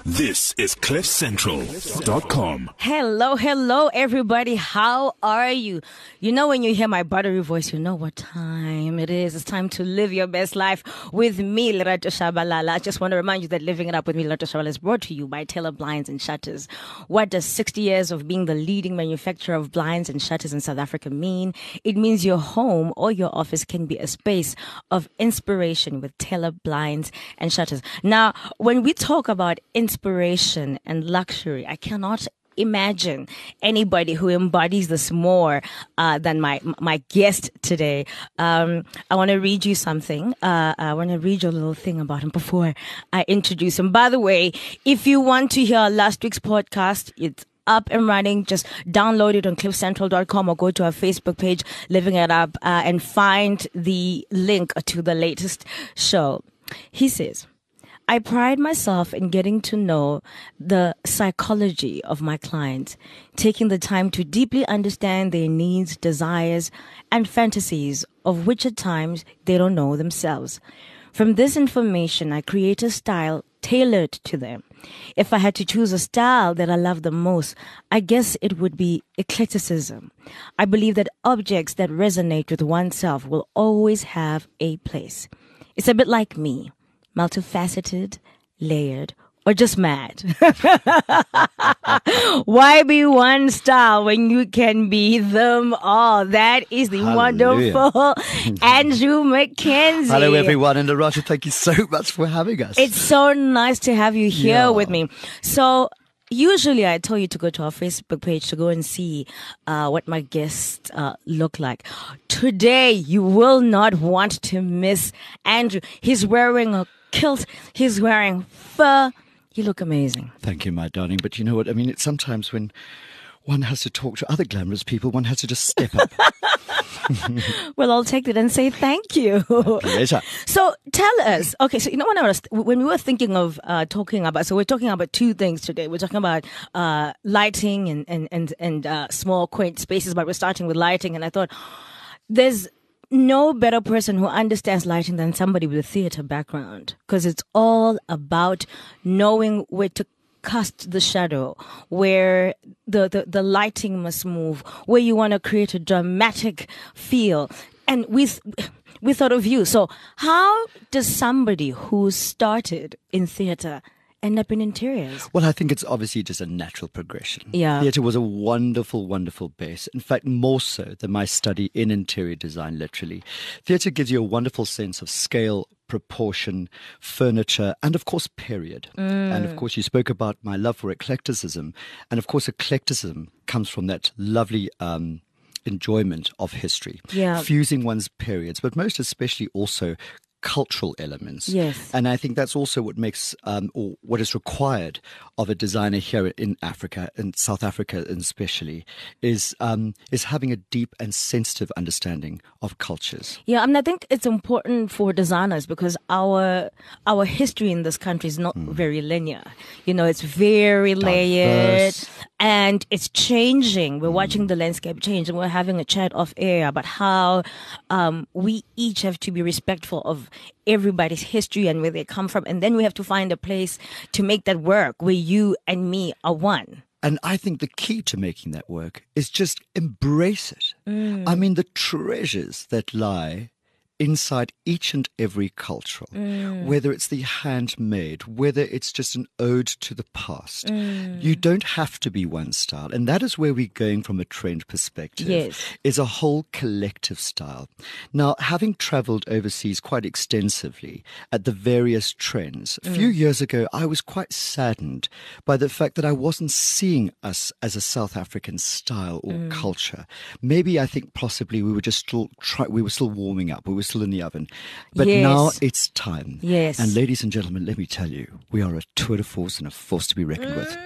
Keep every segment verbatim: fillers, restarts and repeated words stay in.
This is cliff central dot com. Hello, hello, everybody. How are you? You know, when you hear my buttery voice, you know what time it is. It's time to live your best life with me, Lerato Shabalala. I just want to remind you that Living It Up with me, Lerato Shabalala, is brought to you by Taylor Blinds and Shutters. What does sixty years of being the leading manufacturer of blinds and shutters in South Africa mean? It means your home or your office can be a space of inspiration with Taylor Blinds and Shutters. Now, when we talk about inspiration and luxury, I cannot imagine anybody who embodies this more uh, than my my guest today. Um, I want to read you something. Uh, I want to read you a little thing about him before I introduce him. By the way, if you want to hear last week's podcast, it's up and running. Just download it on cliff central dot com or go to our Facebook page, Living It Up, uh, and find the link to the latest show. He says, I pride myself in getting to know the psychology of my clients, taking the time to deeply understand their needs, desires, and fantasies, of which at times they don't know themselves. From this information, I create a style tailored to them. If I had to choose a style that I love the most, I guess it would be eclecticism. I believe that objects that resonate with oneself will always have a place. It's a bit like me. Multifaceted, layered, or just mad. Why be one style when you can be them all? That is the Hallelujah. wonderful Andrew Mackenzie. Hello, everyone. And Lerato, thank you so much for having us. It's so nice to have you here Yeah. with me. So, usually I tell you to go to our Facebook page to go and see uh, what my guests uh, look like. Today, you will not want to miss Andrew. He's wearing a kilt. He's wearing fur. You look amazing. Thank you, my darling. But you know what? I mean, it's sometimes when one has to talk to other glamorous people, one has to just step up. Well, I'll take it and say thank you. Pleasure. So tell us, okay, so you know when I was, when we were thinking of uh, talking about, so we're talking about two things today. We're talking about uh, lighting and, and, and, and uh, small, quaint spaces, but we're starting with lighting. And I thought, there's no better person who understands lighting than somebody with a theater background, because it's all about knowing where to cast the shadow, where the, the, the lighting must move, where you want to create a dramatic feel. And we, we thought of you. So how does somebody who started in theater end up in interiors? Well, I think it's obviously just a natural progression. Yeah. Theatre was a wonderful, wonderful base. In fact, more so than my study in interior design, literally. Theatre gives you a wonderful sense of scale, proportion, furniture, and of course, period. Mm. And of course, you spoke about my love for eclecticism. And of course, eclecticism comes from that lovely um, enjoyment of history. Yeah. Fusing one's periods, but most especially also cultural elements. Yes. And I think that's also what makes, um, or what is required of a designer here in Africa, in South Africa especially, is um, is having a deep and sensitive understanding of cultures. Yeah, I mean, I think it's important for designers because our our history in this country is not mm. very linear. You know, it's very layered. Diverse. And it's changing. We're watching the landscape change, and we're having a chat off air about how um, we each have to be respectful of everybody's history and where they come from. And then we have to find a place to make that work where you and me are one. And I think the key to making that work is just embrace it. Mm. I mean, the treasures that lie inside each and every culture, Mm. whether it's the handmade, whether it's just an ode to the past. Mm. You don't have to be one style. And that is where we're going from a trend perspective, Yes. is a whole collective style. Now, having traveled overseas quite extensively at the various trends, a few years ago, I was quite saddened by the fact that I wasn't seeing us as a South African style or culture. Maybe I think possibly we were just still try, we were still warming up. We were still in the oven. But Yes. now it's time. Yes. And ladies and gentlemen, let me tell you, we are a tour de force and a force to be reckoned with. Mm,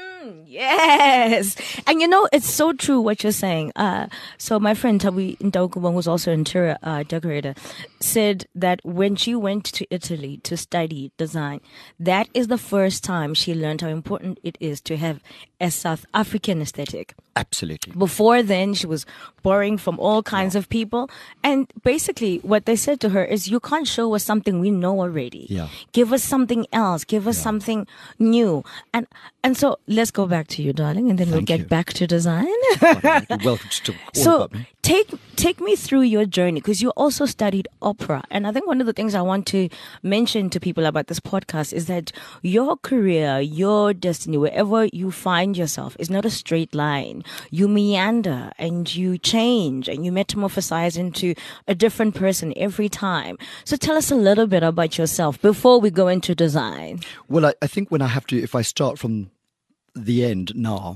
Yes. And you know, it's so true what you're saying. Uh, so my friend Tabi Ndaukuban, who's also an interior uh, decorator, said that when she went to Italy to study design, that is the first time she learned how important it is to have a South African aesthetic. Absolutely. Before then, she was borrowing from all kinds of people. And basically, what they said to her is, you can't show us something we know already. Yeah. Give us something else. Give us something new. And and so let's go back to you, darling, and then we'll Thank get you. back to design. You're welcome to talk all So about me. take take me through your journey, because you also studied opera. And I think one of the things I want to mention to people about this podcast is that your career, your destiny, wherever you find yourself, is not a straight line. You meander and you change and you metamorphosize into a different person every time. So tell us a little bit about yourself before we go into design. Well, I, I think when I have to, if I start from the end now,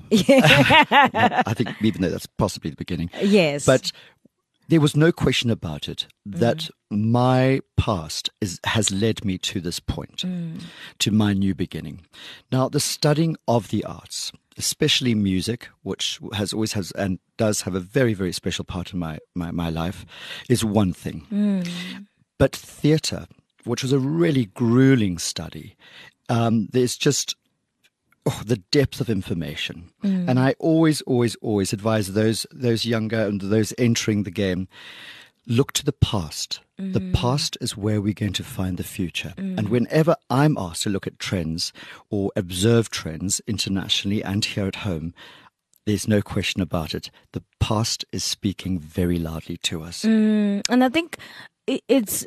I think even though that's possibly the beginning. Yes. But there was no question about it that mm. my past is, has led me to this point, mm. to my new beginning. Now, the studying of the arts, especially music, which has always has and does have a very, very special part in my, my, my life, is one thing. Mm. But theatre, which was a really grueling study, um, there's just Oh, the depth of information. Mm. And I always, always, always advise those those younger and those entering the game, look to the past. Mm. The past is where we're going to find the future. Mm. And whenever I'm asked to look at trends or observe trends internationally and here at home, there's no question about it. The past is speaking very loudly to us. Mm. And I think it's...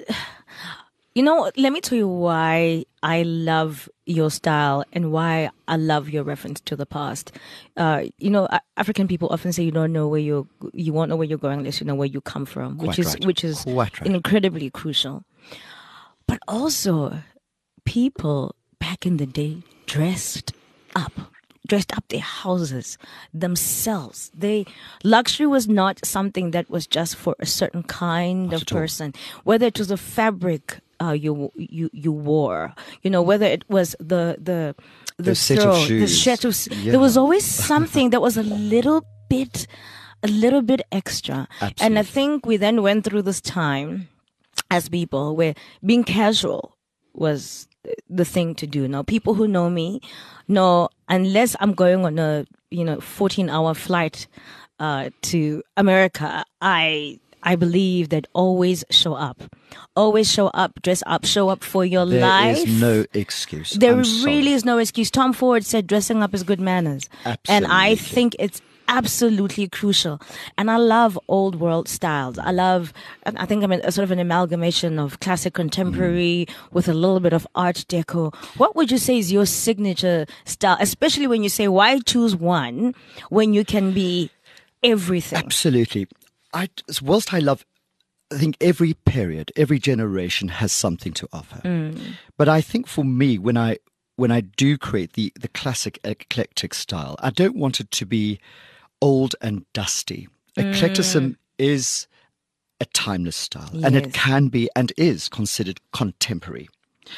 You know, let me tell you why I love your style and why I love your reference to the past. Uh, you know, African people often say you don't know where you you won't know where you're going unless you know where you come from, Quite which is right. which is Quite right. incredibly crucial. But also, people back in the day dressed up. dressed up their houses themselves. They luxury was not something that was just for a certain kind Not of person. Whether it was the fabric uh, you you you wore, you know, whether it was the the the, The set of throw, the shoes. set of, Yeah. there was always something that was a little bit a little bit extra. Absolutely. And I think we then went through this time as people where being casual was the thing to do. Now, people who know me know, unless I'm going on a, you know, fourteen hour flight uh, to America, I I believe that always show up. Always show up, dress up, show up for your There life. is no excuse. There I'm really sorry. is no excuse. Tom Ford said dressing up is good manners. And I Absolutely. think it's absolutely crucial. And I love old world styles. I love, I think I'm a sort of an amalgamation of classic contemporary Mm. with a little bit of art deco. What would you say is your signature style, especially when you say, why choose one when you can be everything? Absolutely. I, whilst I love, I think every period, every generation has something to offer. Mm. But I think for me, when I when I do create the, the classic eclectic style, I don't want it to be old and dusty. Mm. Eclecticism is a timeless style, and Yes. it can be and is considered contemporary.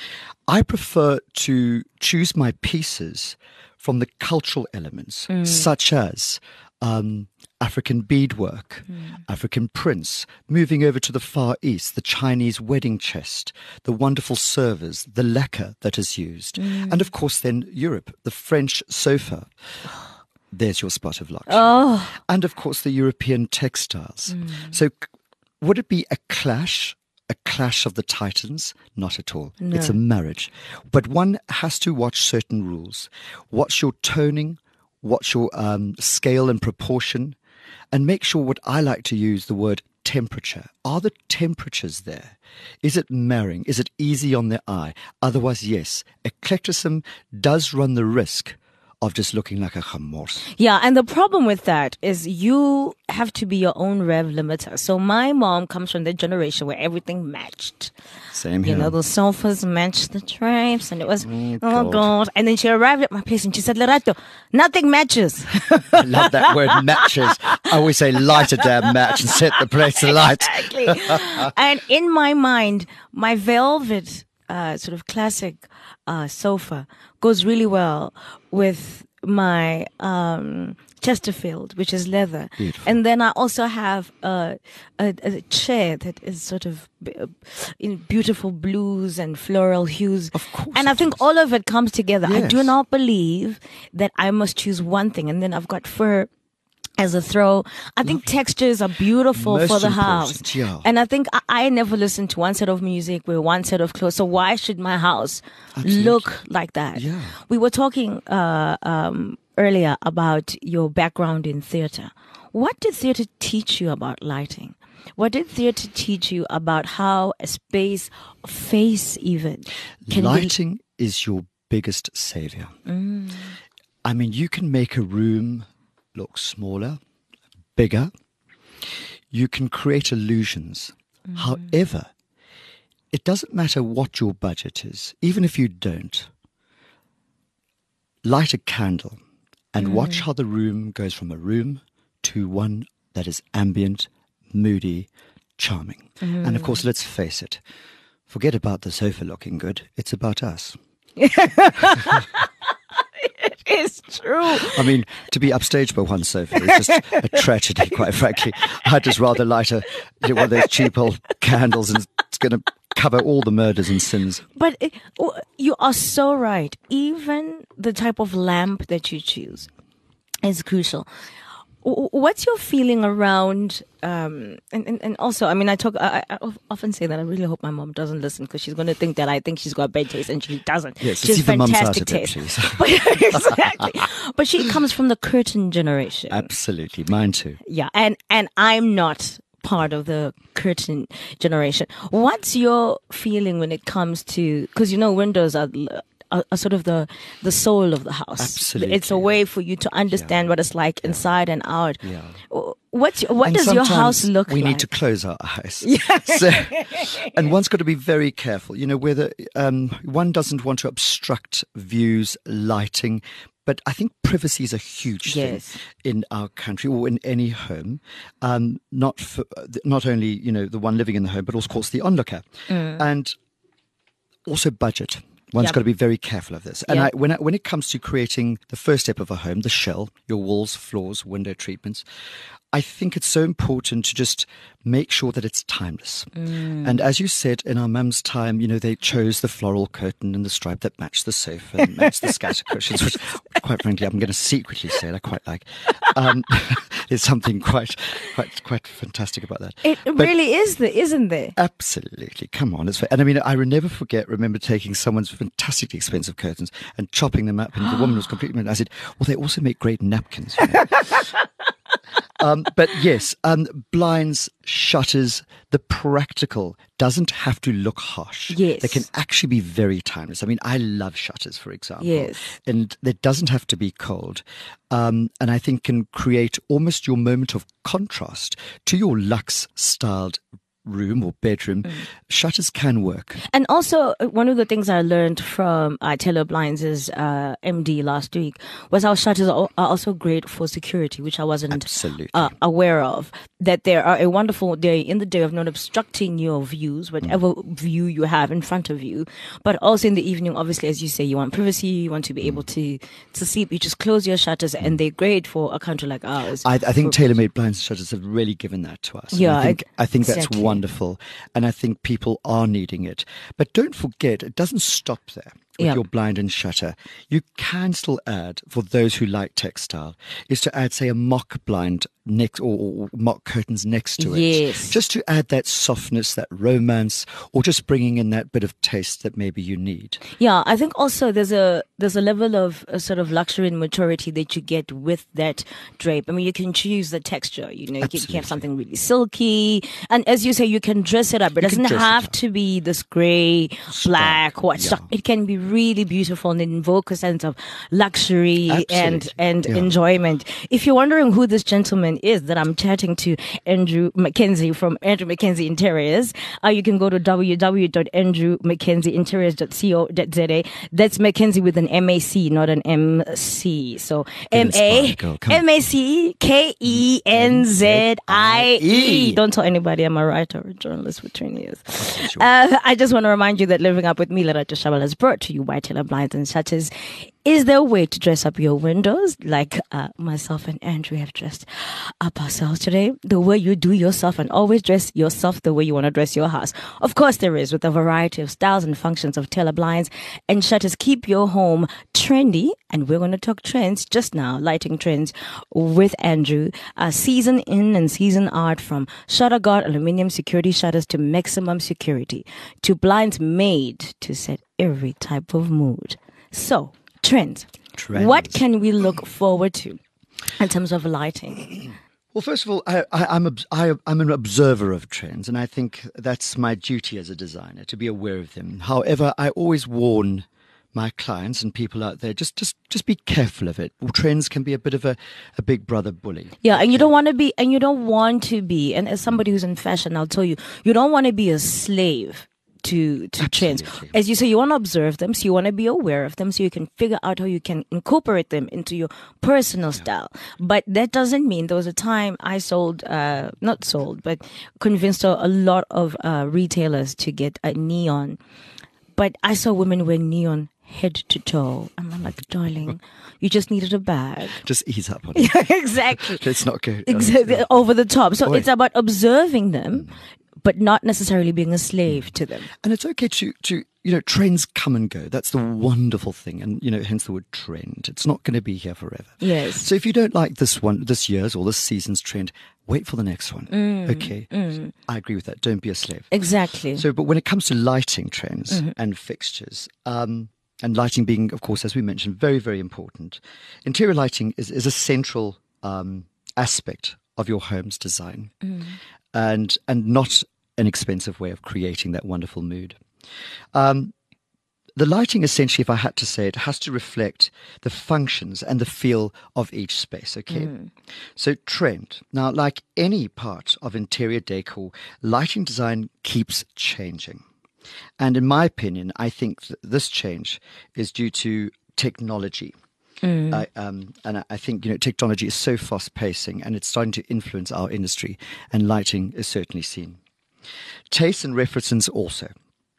I prefer to choose my pieces from the cultural elements, Mm. such as um, African beadwork, Mm. African prints, moving over to the Far East, the Chinese wedding chest, the wonderful servers, the lacquer that is used, Mm. and of course then Europe, the French sofa. There's your spot of luxury. Oh, And of course the European textiles. Mm. So c- would it be a clash? A clash of the titans? Not at all. No. It's a marriage. But one has to watch certain rules. Watch your toning, watch your um, scale and proportion, and make sure what I like to use the word temperature. Are the temperatures there? Is it marrying? Is it easy on the eye? Otherwise, yes, eclecticism does run the risk of just looking like a chamors. yeah. And the problem with that is you have to be your own rev limiter. So my mom comes from the generation where everything matched. Same You here. know, the sofas matched the drapes, and it was, oh, God. God. And then she arrived at my place and she said, Lerato, nothing matches. I love that word, matches. I always say light a damn match and set the place alight. Exactly. And in my mind, my velvet, uh, sort of classic uh, sofa goes really well with my um, Chesterfield, which is leather. Beautiful. And then I also have a, a, a chair that is sort of uh, in beautiful blues and floral hues. Of course. And I think all of it comes together. I do Yes. not believe that I must choose one thing. And then I've got fur as a throw. I think textures are beautiful Most for the important, house. yeah. And I think I, I never listen to one set of music with one set of clothes. So why should my house Absolutely. look like that? Yeah. We were talking uh, um, earlier about your background in theater. What did theater teach you about lighting? What did theater teach you about how a space, face even, can be? Lighting is your biggest savior. Mm. I mean, you can make a room look smaller, bigger. You can create illusions. Mm. However, it doesn't matter what your budget is, even if you don't. Light a candle and Mm. watch how the room goes from a room to one that is ambient, moody, charming. Mm. And of course, let's face it, forget about the sofa looking good. It's about us. It's true. I mean, to be upstaged by one sofa is just a tragedy, quite frankly. I'd just rather light a, you know, one of those cheap old candles, and it's going to cover all the murders and sins. But it, oh, you are so right. Even the type of lamp that you choose is crucial. W- What's your feeling around, um, and, and, and also, I mean, I talk, I, I often say that I really hope my mom doesn't listen because she's going to think that I think she's got bad taste and she doesn't. Yes, she let's has keep the mums out fantastic of it, taste. please. But, exactly. But she comes from the curtain generation. Absolutely, mine too. Yeah, and and I'm not part of the curtain generation. What's your feeling when it comes to, because you know windows are, are, are sort of the the soul of the house. Absolutely. It's a way for you to understand what it's like inside and out. Yeah. What's your, what And does your sometimes house look we like? need to close our eyes. So, and one's got to be very careful, you know, whether um, one doesn't want to obstruct views, lighting. But I think privacy is a huge Yes. thing in our country or in any home. Um, not for, not only, you know, the one living in the home, but also, of course, the onlooker. And also budget. One's Yep. got to be very careful of this. And Yep. I, when, I, when it comes to creating the first step of a home, the shell, your walls, floors, window treatments, I think it's so important to just make sure that it's timeless. And as you said, in our mum's time, you know, they chose the floral curtain and the stripe that matched the sofa and matched the scatter cushions, which, quite frankly, I'm going to secretly say I quite like. Um, there's something quite, quite, quite fantastic about that. It But- really is, there, isn't there? Absolutely. Come on. It's, and I mean, I will never forget, remember taking someone's fantastically expensive curtains and chopping them up. And the woman was completely, I said, well, they also make great napkins. You know? um, but yes, um, blinds, shutters, the practical doesn't have to look harsh. Yes. They can actually be very timeless. I mean, I love shutters, for example. Yes. And it doesn't have to be cold. Um, and I think can create almost your moment of contrast to your luxe styled room or bedroom. Shutters can work. And also, uh, one of the things I learned from uh, Taylor Blinds' uh, M D last week was how shutters are al- are also great for security, which I wasn't Absolutely. uh, aware of. That they are a wonderful day in the day of not obstructing your views, whatever view you have in front of you. But also in the evening, obviously, as you say, you want privacy, you want to be able to, to sleep. You just close your shutters, and they're great for a country like ours. I, I think For- tailor-made blinds and shutters have really given that to us. And Yeah, I think, I think that's exactly. wonderful. And I think people are needing it. But don't forget, it doesn't stop there with Yeah. your blind and shutter. You can still add, for those who like textile, is to add, say, a mock blind next or, or mock curtains next to it. Yes. Just to add that softness, that romance, or just bringing in that bit of taste that maybe you need. Yeah, I think also there's a there's a level of a sort of luxury and maturity that you get with that drape. I mean, you can choose the texture. You know, you can, you can have Absolutely. something really silky, and as you say, you can dress it up. It You can doesn't dress it have up. to be this grey, black, white yeah. stuff. It can be really beautiful and invoke a sense of luxury and Absolutely. and Yeah. enjoyment. If you're wondering who this gentleman is that I'm chatting to, Andrew Mackenzie from Andrew Mackenzie Interiors, uh, you can go to w w w dot andrew mackenzie interiors dot co dot z a. That's Mackenzie with an M A C, not an M C. So Get M A inspired, girl. Come on. M A C K E N Z I E. Don't tell anybody I'm a writer or a journalist for twenty years. sure. Uh, I just want to remind you that Living Up with me, Lerato Shabala, is brought to you by Taylor Blinds and Shutters. Is there a way to dress up your windows like uh, myself and Andrew have dressed up ourselves today? The way you do yourself and always dress yourself the way you want to dress your house. Of course there is, with a variety of styles and functions of tailor blinds and shutters. Keep your home trendy, and we're going to talk trends just now, lighting trends with Andrew. Uh, season in and season out, from Shutter Guard aluminum security shutters to maximum security, to blinds made to set every type of mood. So, Trends. Trends. What can we look forward to in terms of lighting? Well, first of all, I, I, I'm ob- I, I'm an observer of trends, and I think that's my duty as a designer, to be aware of them. However, I always warn my clients and people out there, just just just be careful of it. Trends can be a bit of a, a big brother bully. Yeah, and you don't want to be, and you don't want to be, and as somebody who's in fashion, I'll tell you, you don't want to be a slave to to trends. As you say, you want to observe them, so you want to be aware of them, so you can figure out how you can incorporate them into your personal yeah. style. But that doesn't mean, there was a time I sold, uh, not sold, but convinced a, a lot of uh, retailers to get a neon. But I saw women wear neon head to toe, and I'm like, darling, you just needed a bag. Just ease up on it. Yeah, exactly. Let's not go exactly over the top. So Boy. It's about observing them, mm. but not necessarily being a slave to them. And it's okay to, to, you know, trends come and go. That's the wonderful thing. And, you know, hence the word trend. It's not going to be here forever. Yes. So if you don't like this one, this year's or this season's trend, wait for the next one. Mm, okay. Mm. So I agree with that. Don't be a slave. Exactly. So, but when it comes to lighting trends mm-hmm. and fixtures, um, and lighting being, of course, as we mentioned, very, very important. Interior lighting is, is a central um, aspect of your home's design. Mm. And and not an expensive way of creating that wonderful mood. Um, the lighting, essentially, if I had to say it, has to reflect the functions and the feel of each space, okay? Mm. So trend. Now, like any part of interior decor, lighting design keeps changing. And in my opinion, I think th- this change is due to technology. Mm. I, um, and I think, you know, technology is so fast pacing and it's starting to influence our industry, and lighting is certainly seen. Tastes and references also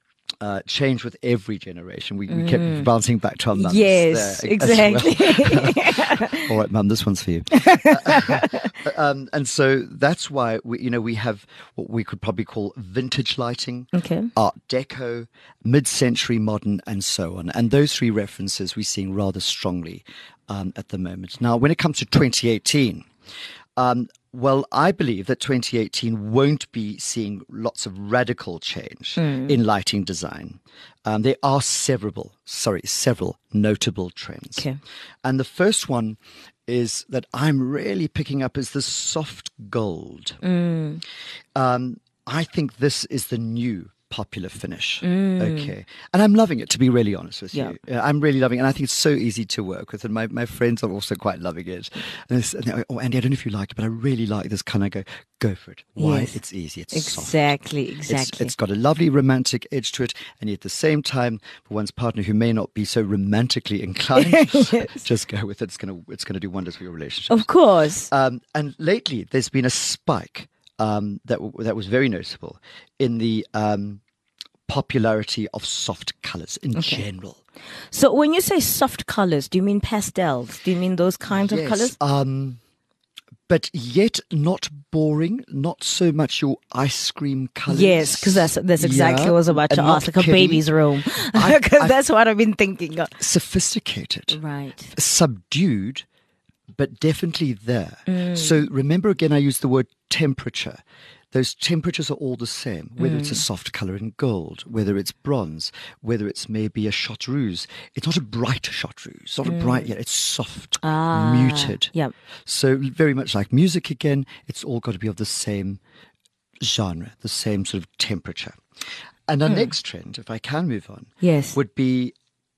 uh, change with every generation. We, we mm. kept bouncing back to our mums. Yes, there, exactly. Well. All right, mum, this one's for you. um, and so that's why we, you know, we have what we could probably call vintage lighting, okay. Art Deco, mid-century modern, and so on. And those three references we're seeing rather strongly um, at the moment. Now, when it comes to twenty eighteen, um, well, I believe that twenty eighteen won't be seeing lots of radical change mm. in lighting design. Um, there are several, sorry, several notable trends. Okay. And the first one is that I'm really picking up is the soft gold. Mm. Um, I think this is the new popular finish. Mm. Okay. And I'm loving it, to be really honest with yeah. you. I'm really loving it. And I think it's so easy to work with. And my, my friends are also quite loving it. And, and they go, oh, Andy, I don't know if you like it, but I really like this. Can I go, go for it? Why? Yes. It's easy. It's exactly, soft. Exactly. It's, it's got a lovely romantic edge to it. And yet at the same time, for one's partner who may not be so romantically inclined, yes. just go with it. It's going to, it's going to do wonders for your relationship. Of course. Um, and lately, there's been a spike Um, that w- that was very noticeable in the um, popularity of soft colors in okay. general. So when you say soft colors, do you mean pastels? Do you mean those kinds yes, of colors? Um, but yet not boring, not so much your ice cream colors. Yes, because that's that's exactly yeah, what I was about to ask, like a petty. baby's room. Because that's what I've been thinking of. Sophisticated. Right. Subdued, but definitely there. Mm. So remember again, I used the word temperature. Those temperatures are all the same, whether mm. it's a soft color in gold, whether it's bronze, whether it's maybe a chartreuse. It's not a bright chartreuse. It's not mm. a bright yet. It's soft, ah, muted. Yep. So very much like music again, it's all got to be of the same genre, the same sort of temperature. And our mm. next trend, if I can move on, yes. would be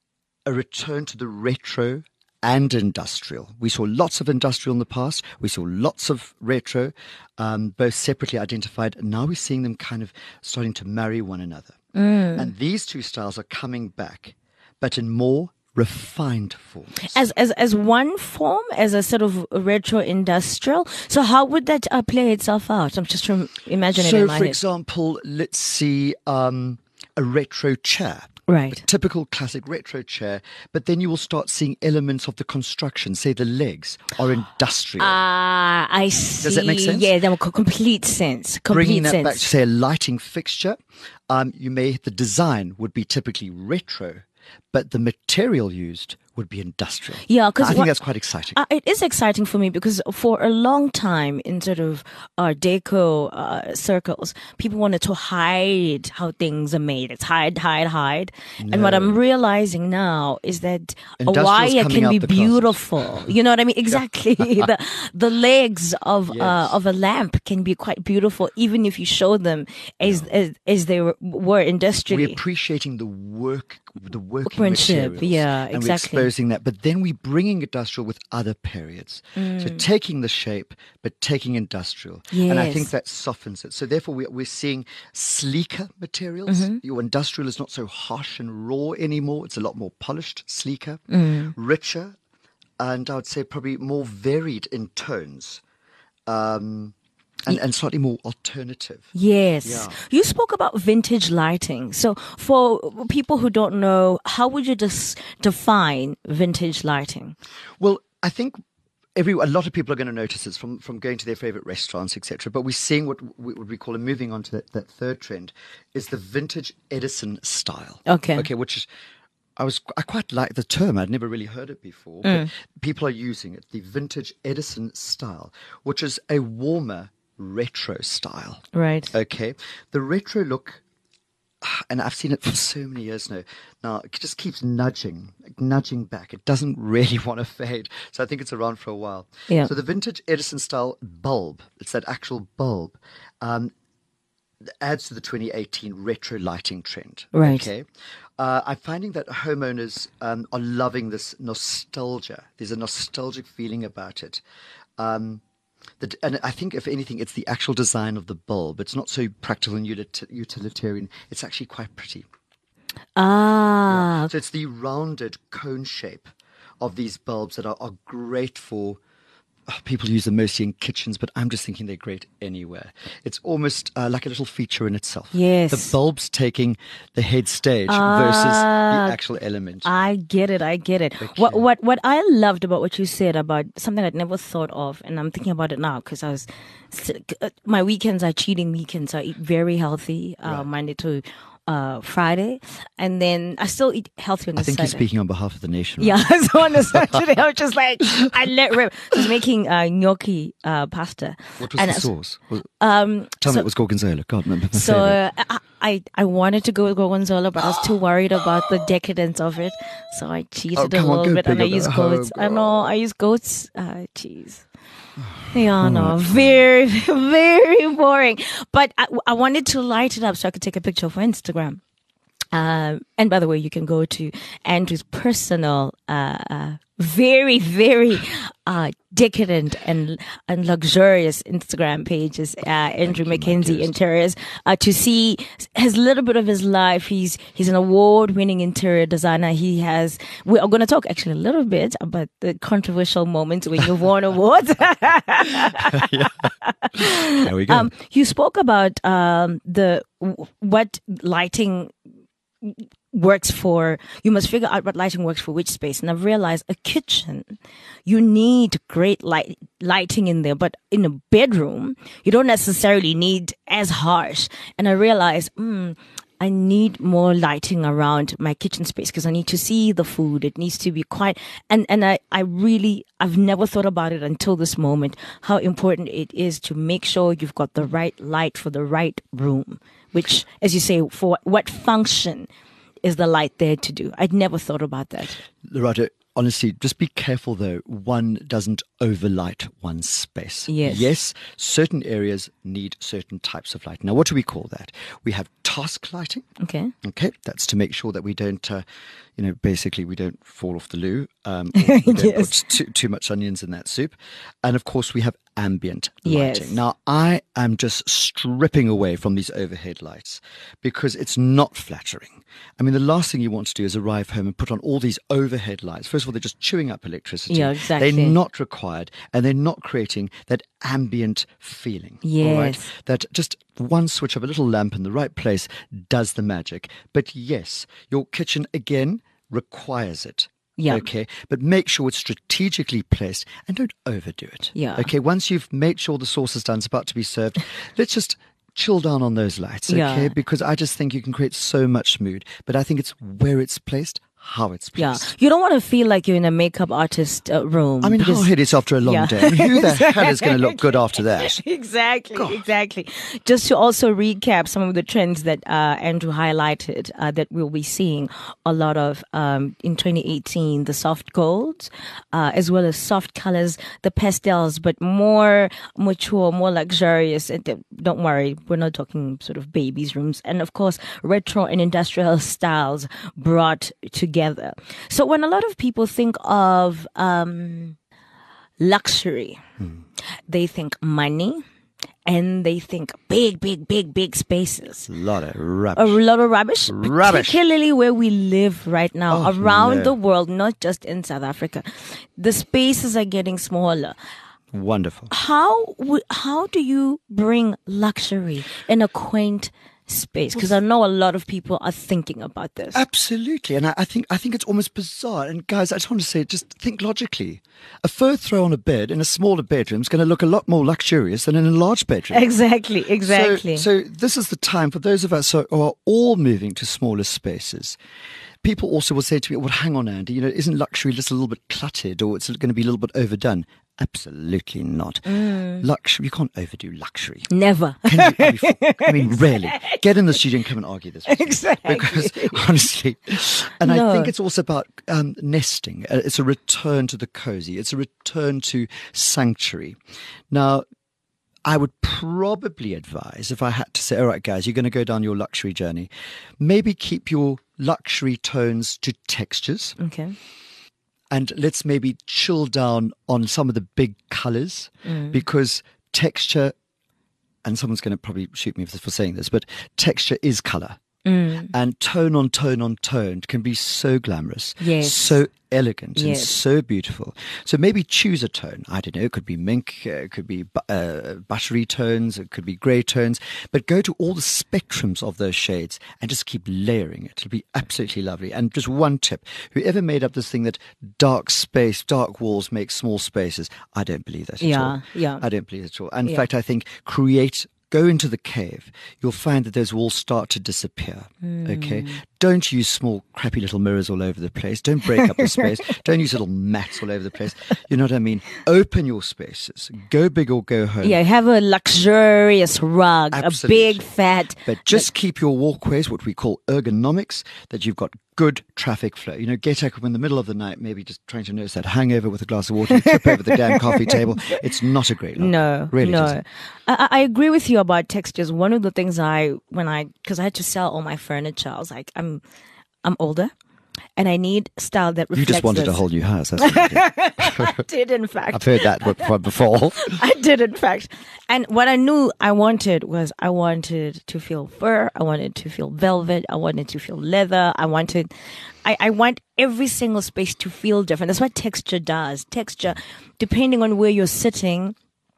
a return to the retro and industrial. We saw lots of industrial in the past. We saw lots of retro, um, both separately identified. And now we're seeing them kind of starting to marry one another. Mm. And these two styles are coming back, but in more refined forms. As as as one form, as a sort of retro industrial. So how would that uh, play itself out? I'm just from imagining so it in my for head. example, let's see um, a retro chair. Right. A typical classic retro chair, but then you will start seeing elements of the construction. Say the legs are industrial. Ah, I see. Does that make sense? Yeah, that makes complete sense. Complete Bringing that sense. back to, say, a lighting fixture, um, you may the design would be typically retro, but the material used would be industrial. Yeah, because I think that's quite exciting. Uh, it is exciting for me because for a long time in sort of uh, deco uh, circles, people wanted to hide how things are made. It's hide, hide, hide. No. And what I'm realizing now is that a wire can be beautiful. You know what I mean? Exactly. the the legs of yes. uh, of a lamp can be quite beautiful, even if you show them as yeah. as, as they were, were industrially. We're appreciating the work, the working Workmanship, materials. Yeah, and exactly. We're exposing that, but then we're bringing industrial with other periods. Mm. So taking the shape, but taking industrial. Yes. And I think that softens it. So therefore, we, we're seeing sleeker materials. Mm-hmm. Your industrial is not so harsh and raw anymore. It's a lot more polished, sleeker, mm. richer, and I would say probably more varied in tones. Um, And, and slightly more alternative. Yes. Yeah. You spoke about vintage lighting. So for people who don't know, how would you just define vintage lighting? Well, I think every a lot of people are going to notice this from, from going to their favorite restaurants, et cetera. But we're seeing what we, what we call, and moving on to that, that third trend, is the vintage Edison style. Okay. Okay, which is... I was I quite like the term. I'd never really heard it before. Mm. But people are using it, the vintage Edison style, which is a warmer retro style. Right. Okay. The retro look, and I've seen it for so many years now. Now it just keeps nudging, nudging back. It doesn't really want to fade. So I think it's around for a while. Yeah. So the vintage Edison style bulb, it's that actual bulb, um, adds to the twenty eighteen retro lighting trend. Right. Okay. Uh, I'm finding that homeowners um, are loving this nostalgia. There's a nostalgic feeling about it. Um, The, and I think, if anything, it's the actual design of the bulb. It's not so practical and util- utilitarian. It's actually quite pretty. Ah. Yeah. So it's the rounded cone shape of these bulbs that are, are great for... Oh, people use them mostly in kitchens, but I'm just thinking they're great anywhere. It's almost uh, like a little feature in itself. Yes. The bulb's taking the head stage ah, versus the actual element. I get it. I get it. Okay. What what what I loved about what you said about something I'd never thought of, and I'm thinking about it now because I was, my weekends are cheating weekends. I eat very healthy, uh, right. Monday to Uh, Friday, and then I still eat healthy on the I think Saturday. You're speaking on behalf of the nation. Right? Yeah, so on the Saturday, I was just like, I let rip. I was making uh, gnocchi uh, pasta. What was and the was, sauce? Was, um, tell so, me it was gorgonzola. God, my, my so uh, I, I wanted to go with gorgonzola, but I was too worried about the decadence of it, so I cheated oh, a little on, bit, and I used goats. Oh, I know I used goats uh, cheese. Yeah, no, very, very boring. But I, I wanted to light it up so I could take a picture for Instagram. Um, and by the way, you can go to Andrew's personal, uh, uh, very, very uh, decadent and and luxurious Instagram pages, uh, Andrew Mackenzie Interiors, uh, to see his little bit of his life. He's he's an award-winning interior designer. He has. We are going to talk actually a little bit about the controversial moments when you've won awards. Yeah. There we go. Um, you spoke about um, the what lighting works for. You must figure out what lighting works for which space. And I've realized a kitchen, you need great light lighting in there, but in a bedroom, you don't necessarily need as harsh. And I realized, hmm, I need more lighting around my kitchen space because I need to see the food. It needs to be quiet. And and I, I really, I've never thought about it until this moment, how important it is to make sure you've got the right light for the right room, which, as you say, for what function is the light there to do? I'd never thought about that. Lerato, honestly, just be careful though. One doesn't overlight one space. Yes. Yes, certain areas need certain types of light. Now, what do we call that? We have task lighting. Okay. Okay, that's to make sure that we don't, uh, you know, basically we don't fall off the loo. Um, or we don't Yes. put too, too much onions in that soup. And of course, we have ambient Yes. lighting. Now, I am just stripping away from these overhead lights because it's not flattering. I mean, the last thing you want to do is arrive home and put on all these overhead lights. First of all, they're just chewing up electricity. Yeah, exactly. They're not required, and they're not creating that ambient feeling. Yes. All right? That just one switch of a little lamp in the right place does the magic. But yes, your kitchen, again, requires it. Yeah. Okay. But make sure it's strategically placed and don't overdo it. Yeah. Okay. Once you've made sure the sauce is done, it's about to be served, let's just chill down on those lights. Okay. Yeah. Because I just think you can create so much mood. But I think it's where it's placed, how it's Yeah, placed. you don't want to feel like you're in a makeup artist uh, room. I mean, because- how hideous after a long Yeah. day. I mean, who the hell is going to look good after that? Exactly, God. exactly. Just to also recap some of the trends that uh, Andrew highlighted uh, that we'll be seeing a lot of um, in twenty eighteen, the soft golds, uh, as well as soft colors, the pastels, but more mature, more luxurious. And uh, don't worry, we're not talking sort of babies' rooms. And of course, retro and industrial styles brought together. So when a lot of people think of um, luxury, Hmm. they think money and they think big, big, big, big spaces. A lot of A rubbish. lot of rubbish, Rubbish. particularly where we live right now, Oh, around no. the world, not just in South Africa. The spaces are getting smaller. Wonderful. How w- how do you bring luxury in a quaint space? Because I know a lot of people are thinking about this. Absolutely, and I, I think I think it's almost bizarre. And guys, I just want to say, just think logically. A fur throw on a bed in a smaller bedroom is going to look a lot more luxurious than in a large bedroom. Exactly, exactly. So, so this is the time for those of us who are all moving to smaller spaces. People also will say to me, "Well, hang on, Andy. You know, isn't luxury just a little bit cluttered, or it's going to be a little bit overdone?" Absolutely not. Mm. Luxury, you can't overdo luxury. Never. Can you, I, mean, I mean, really. Get in the studio and come and argue this with me. Exactly. Because honestly, and No. I think it's also about um, nesting. Uh, It's a return to the cozy. It's a return to sanctuary. Now, I would probably advise, if I had to say, all right, guys, you're going to go down your luxury journey, maybe keep your luxury tones to textures. Okay. And let's maybe chill down on some of the big colors because texture, and someone's going to probably shoot me for, for saying this, but texture is color. And tone on tone on tone can be so glamorous, Yes. so elegant, and Yes. so beautiful. So maybe choose a tone. I don't know. It could be mink, uh, it could be bu- uh, buttery tones, it could be grey tones. But go to all the spectrums of those shades and just keep layering it. It'll be absolutely lovely. And just one tip: whoever made up this thing that dark space, dark walls make small spaces, I don't believe that at Yeah, all. yeah. I don't believe it at all. And in Yeah. fact, I think create. Go into the cave, you'll find that those walls start to disappear. Okay? Don't use small, crappy little mirrors all over the place. Don't break up the space. Don't use little mats all over the place. You know what I mean? Open your spaces. Go big or go home. Yeah, have a luxurious rug, Absolutely. a big fat. But just keep your walkways, what we call ergonomics, that you've got good traffic flow. You know, get up in the middle of the night, maybe just trying to nurse that hangover with a glass of water, and trip over the damn coffee table. It's not a great look. No, really no. isn't. I, I agree with you about textures. One of the things I, when I, because I had to sell all my furniture, I was like, I'm, I'm older, and I need style that You reflects. just wanted this. a whole new house. That's what you did. I did, in fact. I've heard that before- before. I did, in fact. And what I knew I wanted was I wanted to feel fur. I wanted to feel velvet. I wanted to feel leather. I wanted, I, I want every single space to feel different. That's what texture does. Texture, depending on where you're sitting,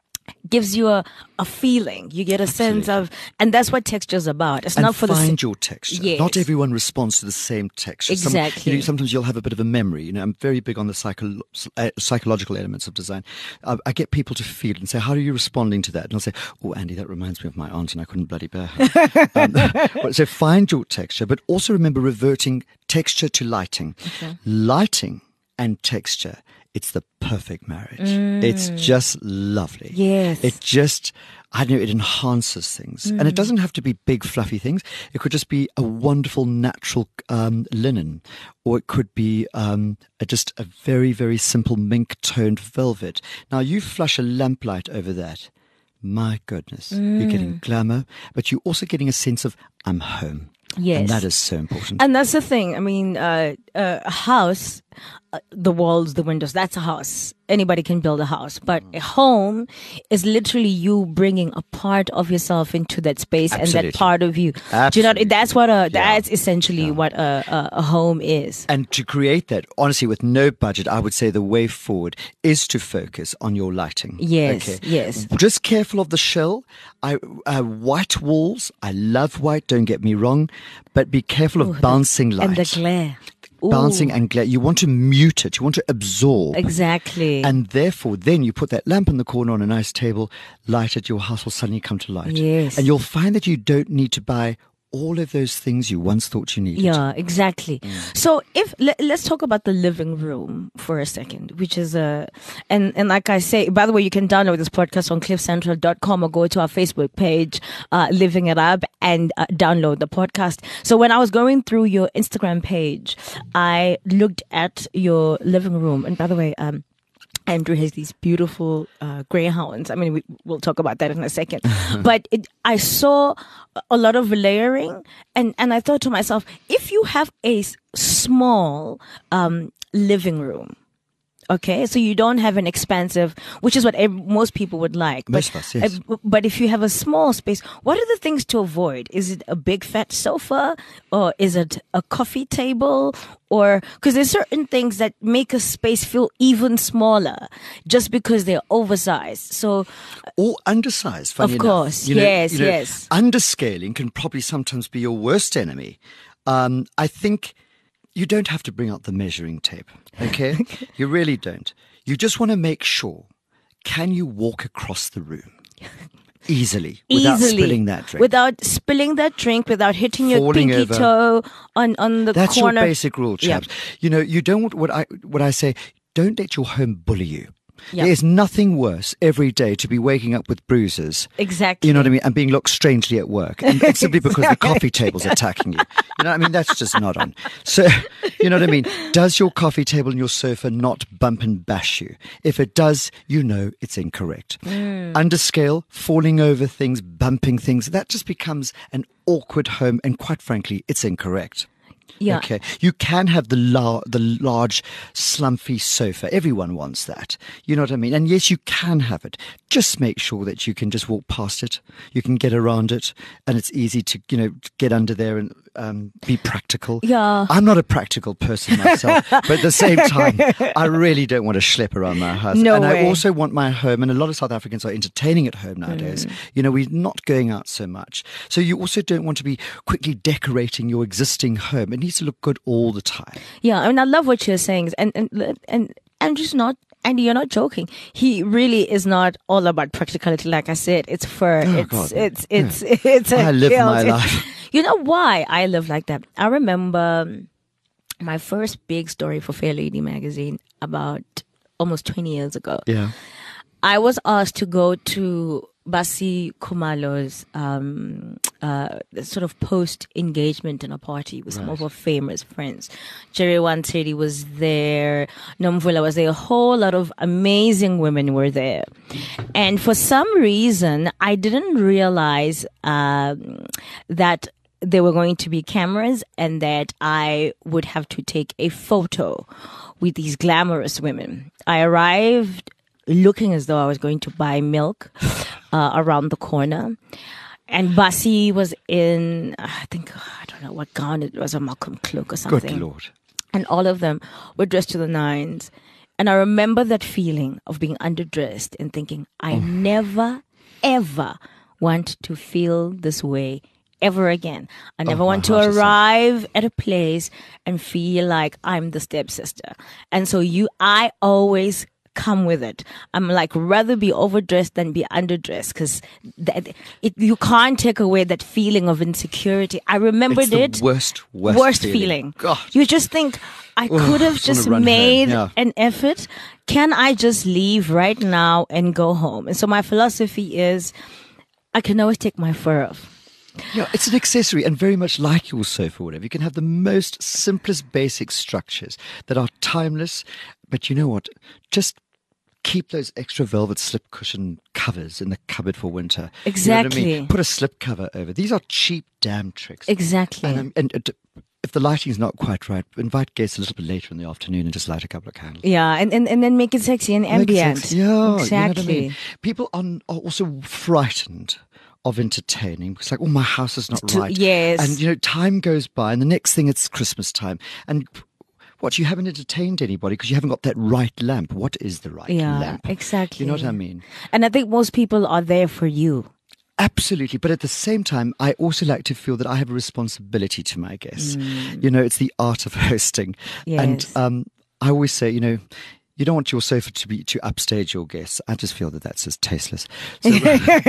gives you a, a feeling. You get a sense of, and that's what texture is about. It's And not for the find sa- your texture. Yes. Not everyone responds to the same texture. Some- Exactly. you know, sometimes you'll have a bit of a memory. You know, I'm very big on the psycho- uh, psychological elements of design. I, I get people to feel and say, "How are you responding to that?" And I'll say, "Oh, Andy, that reminds me of my aunt, and I couldn't bloody bear her." um, so find your texture, but also remember reverting texture to lighting. Lighting and texture. It's the perfect marriage. It's just lovely. Yes. It just, I don't know, it enhances things. And it doesn't have to be big, fluffy things. It could just be a wonderful, natural um, linen, or it could be um, a, just a very, very simple mink-toned velvet. Now, you flush a lamplight over that. My goodness, you're getting glamour, but you're also getting a sense of, I'm home. Yes. And that is so important. And that's the thing. I mean, uh, uh, a house, uh, the walls, the windows, that's a house. Anybody can build a house. But a home is literally you bringing a part of yourself into that space Absolutely. and that part of you. Do you know, Absolutely. that's what a, Yeah. that's essentially what a, a, a home is. And to create that, honestly, with no budget, I would say the way forward is to focus on your lighting. Yes, yes. Just careful of the shell. I uh, white walls. I love white. Don't get me wrong, but be careful of Ooh, the- bouncing light. And the glare. Ooh, Bouncing and glare. You want to mute it. You want to absorb. Exactly. And therefore, then you put that lamp in the corner on a nice table, light it, your house will suddenly come to light. Yes. And you'll find that you don't need to buy all of those things you once thought you needed. Yeah, exactly. So if let, let's talk about the living room for a second, which is a and and like I say, by the way, you can download this podcast on cliff central dot com or go to our Facebook page, uh, Living It Up, and uh, download the podcast. So when I was going through your Instagram page, I looked at your living room, and by the way, um. Andrew has these beautiful uh, greyhounds. I mean, we, we'll talk about that in a second. But it, I saw a lot of layering, and, and I thought to myself, if you have a s- small um, living room, okay, so you don't have an expansive, which is what ev- most people would like. Most but, of us, yes. uh, but if you have a small space, what are the things to avoid? Is it a big fat sofa, or is it a coffee table? Or because there's certain things that make a space feel even smaller just because they're oversized. So Or undersized, funny Of enough. course. Yes, yes. Underscaling can probably sometimes be your worst enemy. Um, I think you don't have to bring out the measuring tape, okay? You really don't. You just want to make sure, can you walk across the room easily without easily, spilling that drink? without spilling that drink, without hitting your Falling pinky over. toe on on the That's corner. your basic rule, Yeah. chaps. You know, you don't want what I what I say. Don't let your home bully you. Yeah. There's nothing worse every day to be waking up with bruises. Exactly. You know what I mean? And being looked strangely at work. And it's simply because the coffee table's attacking you. You know what I mean? That's just not on. So, you know what I mean? Does your coffee table and your sofa not bump and bash you? If it does, you know it's incorrect. Mm. Underscale, falling over things, bumping things, that just becomes an awkward home. And quite frankly, it's incorrect. Yeah. Okay. You can have the lar- the large, slumpy sofa. Everyone wants that. You know what I mean? And yes, you can have it. Just make sure that you can just walk past it. You can get around it, and it's easy to, you know, get under there and um, be practical. Yeah. I'm not a practical person myself, but at the same time, I really don't want to schlep around my house. No and way. I also want my home, and a lot of South Africans are entertaining at home nowadays. Mm. You know, we're not going out so much. So you also don't want to be quickly decorating your existing home. It needs to look good all the time. Yeah, I mean, I love what you're saying, and and and and just not. Andy, you're not joking. He really is not all about practicality. Like I said, it's fur. Oh, it's, God. it's it's it's it's a I live guilt. my It's- life. You know why I live like that? I remember my first big story for Fair Lady magazine about almost twenty years ago. Yeah. I was asked to go to Basi Kumalo's um, uh, sort of post engagement in a party with some of her famous friends. Jerry Wantedi was there, Nomvula was there, a whole lot of amazing women were there. And for some reason, I didn't realize um, that there were going to be cameras and that I would have to take a photo with these glamorous women. I arrived looking as though I was going to buy milk uh, around the corner. And Basi was in, I think, I don't know what gown it was, a Malcolm cloak or something. Good Lord. And all of them were dressed to the nines. And I remember that feeling of being underdressed and thinking, I Oh. never, ever want to feel this way ever again. I never Oh, my want to heart is sad. arrive at a place and feel like I'm the stepsister. And so you, I always come with it. I'm like, rather be overdressed than be underdressed, because it, you can't take away that feeling of insecurity. I remembered It's the it. worst, worst, worst feeling. feeling. God. You just think, I Ugh, could have just wanna just run home, made yeah. an effort. Can I just leave right now and go home? And so my philosophy is, I can always take my fur off. Yeah, it's an accessory, and very much like your sofa or whatever. You can have the most simplest basic structures that are timeless, but you know what? Just keep those extra velvet slip cushion covers in the cupboard for winter. You know what I mean? Exactly. Put a slip cover over. These are cheap damn tricks. Exactly. And, um, and uh, if the lighting's not quite right, invite guests a little bit later in the afternoon and just light a couple of candles. Yeah, and, and, and then make it sexy and Make it ambient. sexy. Yeah, exactly. You know what I mean? People are, are also frightened of entertaining because, like, oh, my house is not To- right. yes. And, you know, time goes by and the next thing it's Christmas time. And what, you haven't entertained anybody because you haven't got that right lamp. What is the right Yeah, lamp? exactly. You know what I mean? And I think most people are there for you. Absolutely. But at the same time, I also like to feel that I have a responsibility to my guests. Mm. You know, it's the art of hosting. And Yes. um, I always say, you know, you don't want your sofa to be to upstage your guests. I just feel that that's just tasteless. So who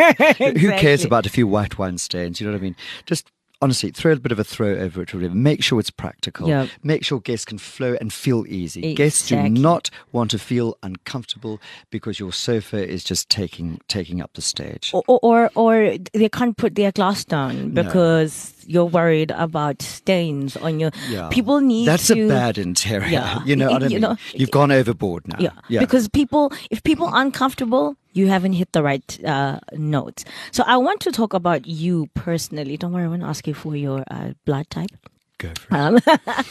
cares Exactly. about a few white wine stains? You know what I mean? Just honestly, throw a bit of a throw over it or whatever. Make sure it's practical. Yep. Make sure guests can flow and feel easy. Guests do Exactly. not want to feel uncomfortable because your sofa is just taking taking up the stage. Or, or or they can't put their glass down No. because you're worried about stains on your. Yeah. People need That's to. a bad interior. Yeah. You know what I You mean? know, You've gone overboard now. Yeah. Because people, if people aren't comfortable, you haven't hit the right uh, notes. So I want to talk about you personally. Don't worry, I want to ask you for your uh, blood type. Go for it. Um,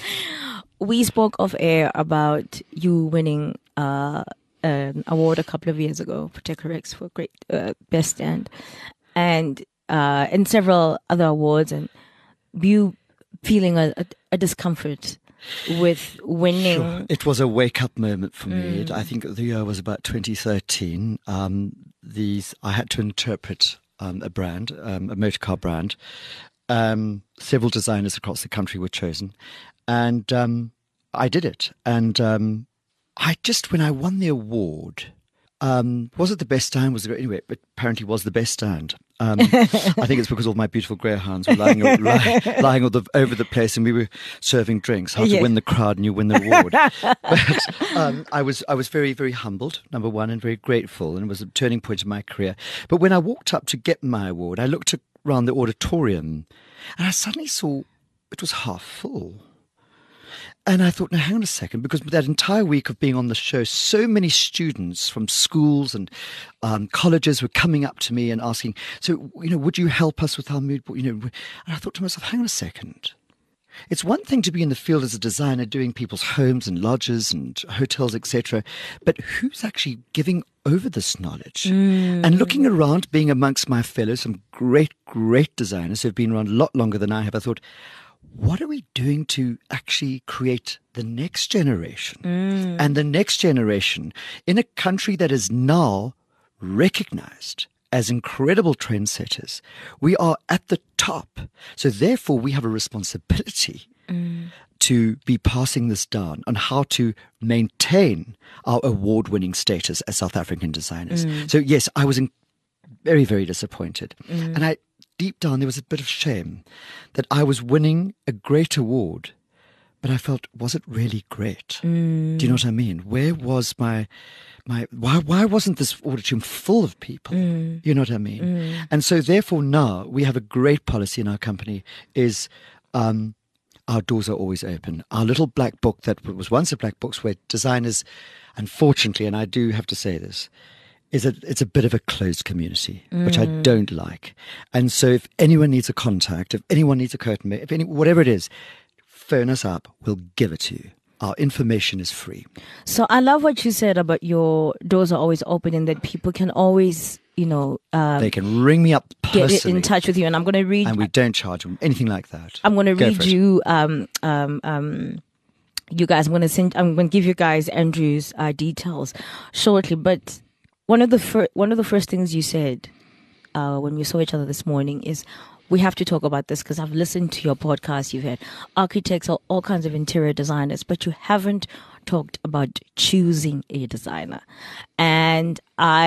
we spoke off air about you winning uh, an award a couple of years ago for TechRex for great uh, best stand, and uh, and several other awards, and you feeling a, a, a discomfort with winning. Sure. It was a wake-up moment for me. Mm. It, I think the year was about twenty thirteen. Um, these I had to interpret um, a brand, um, a motor car brand. Um, several designers across the country were chosen, and um, I did it. And um, I just, when I won the award, um, was it the best stand? Was it anyway? It apparently was the best stand. Um, I think it's because all my beautiful greyhounds were lying, lying, lying all the, over the place, and we were serving drinks. How to Yes. win the crowd, and you win the award. But um, I was, I was very, very humbled. Number one, and very grateful, and it was a turning point in my career. But when I walked up to get my award, I looked around the auditorium, and I suddenly saw it was half full. And I thought, now hang on a second, because that entire week of being on the show, so many students from schools and um, colleges were coming up to me and asking, so, you know, would you help us with our mood board? You know, and I thought to myself, hang on a second. It's one thing to be in the field as a designer doing people's homes and lodges and hotels, et cetera. But who's actually giving over this knowledge? Mm. And looking around, being amongst my fellows, some great, great designers who've been around a lot longer than I have, I thought, what are we doing to actually create the next generation? Mm. And the next generation in a country that is now recognized as incredible trendsetters. We are at the top. So therefore, we have a responsibility Mm. to be passing this down on how to maintain our award-winning status as South African designers. Mm. So yes, I was in very, very disappointed. Mm. And I, deep down, there was a bit of shame that I was winning a great award, but I felt, was it really great? Mm. Do you know what I mean? Where was my, my, why, why wasn't this auditorium full of people? Mm. You know what I mean? Mm. And so therefore now we have a great policy in our company is, um, our doors are always open. Our little black book that was once a black book where designers, unfortunately, and I do have to say this, is that it's a bit of a closed community, which I don't like. And so if anyone needs a contact, if anyone needs a curtain, if any, whatever it is, phone us up. We'll give it to you. Our information is free. So I love what you said about your doors are always open and that people can always, you know, um, They can ring me up get personally, in touch with you. And I'm going to read. and we don't charge them anything like that. I'm going to Go read for it. you. Um, um, um, you guys. I'm going to send. I'm going to give you guys Andrew's uh, details shortly. But one of the fir- one of the first things you said uh, when we saw each other this morning is, we have to talk about this because I've listened to your podcast. You've had architects, all, all kinds of interior designers, but you haven't talked about choosing a designer. And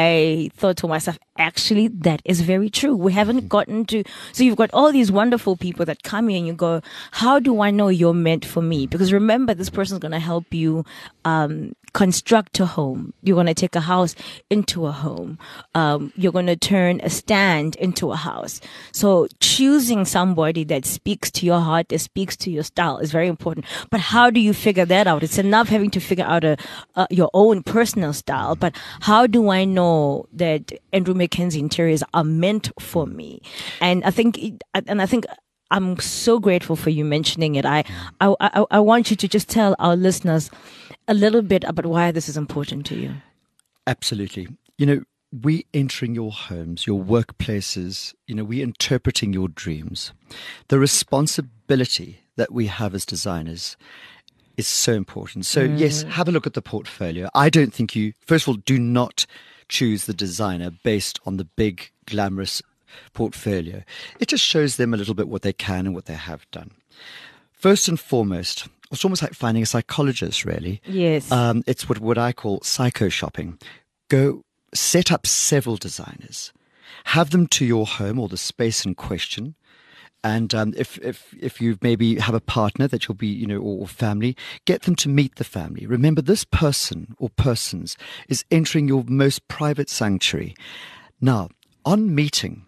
I thought to myself, actually, that is very true. We haven't gotten to, so you've got all these wonderful people that come here and you go, how do I know you're meant for me? Because remember, this person's going to help you, um, construct a home. You're going to take a house into a home. Um, you're going to turn a stand into a house. So choosing somebody that speaks to your heart, that speaks to your style is very important. But how do you figure that out? It's enough having to figure out a, uh, your own personal style, but how do I know that Andrew Mackenzie interiors are meant for me? And I think, it, and I think I'm so grateful for you mentioning it. I, I, I, I want you to just tell our listeners a little bit about why this is important to you. Absolutely. You know, we entering your homes, your workplaces, you know, we interpreting your dreams. The responsibility that we have as designers is so important. So mm. yes, have a look at the portfolio. I don't think you, first of all, do not choose the designer based on the big, glamorous portfolio. It just shows them a little bit what they can and what they have done. First and foremost, it's almost like finding a psychologist, really. Yes. Um, it's what, what I call psycho shopping. Go set up several designers, have them to your home or the space in question. And um, if, if if you maybe have a partner that you'll be, you know, or, or family, get them to meet the family. Remember, this person or persons is entering your most private sanctuary. Now, on meeting,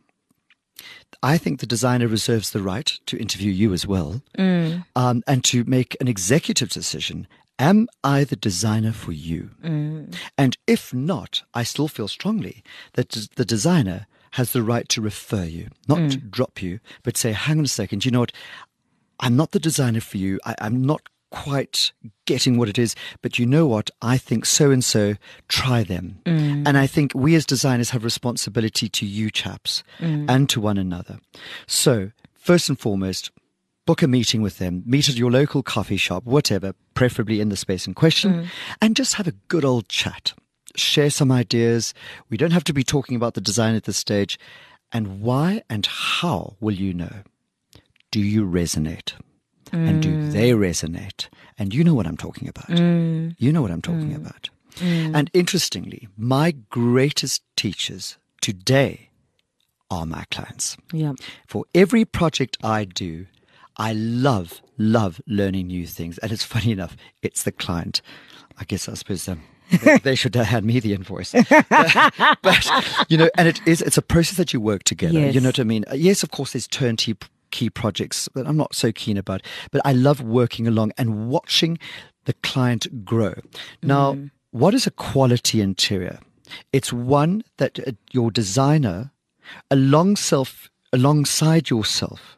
I think the designer reserves the right to interview you as well, mm. um, and to make an executive decision. Am I the designer for you? Mm. And if not, I still feel strongly that the designer has the right to refer you, not mm. to drop you, but say, hang on a second, you know what? I'm not the designer for you. I, I'm not quite getting what it is, but you know what? I think so-and-so, try them. Mm. And I think we as designers have responsibility to you chaps mm. and to one another. So first and foremost, book a meeting with them, meet at your local coffee shop, whatever, preferably in the space in question, mm. and just have a good old chat. Share some ideas. We don't have to be talking about the design at this stage. And why and how will you know? Do you resonate? Mm. And do they resonate? And you know what I'm talking about. Mm. You know what I'm talking mm. about. Mm. And interestingly, my greatest teachers today are my clients. Yeah. For every project I do, I love, love learning new things. And it's funny enough, it's the client. I guess I suppose um, they, they should have had me the invoice. but, but, you know, and it is, it's a process that you work together. Yes. You know what I mean? Yes, of course, there's turnkey key projects that I'm not so keen about, but I love working along and watching the client grow. Now, mm. what is a quality interior? It's one that uh, your designer, along self, alongside yourself,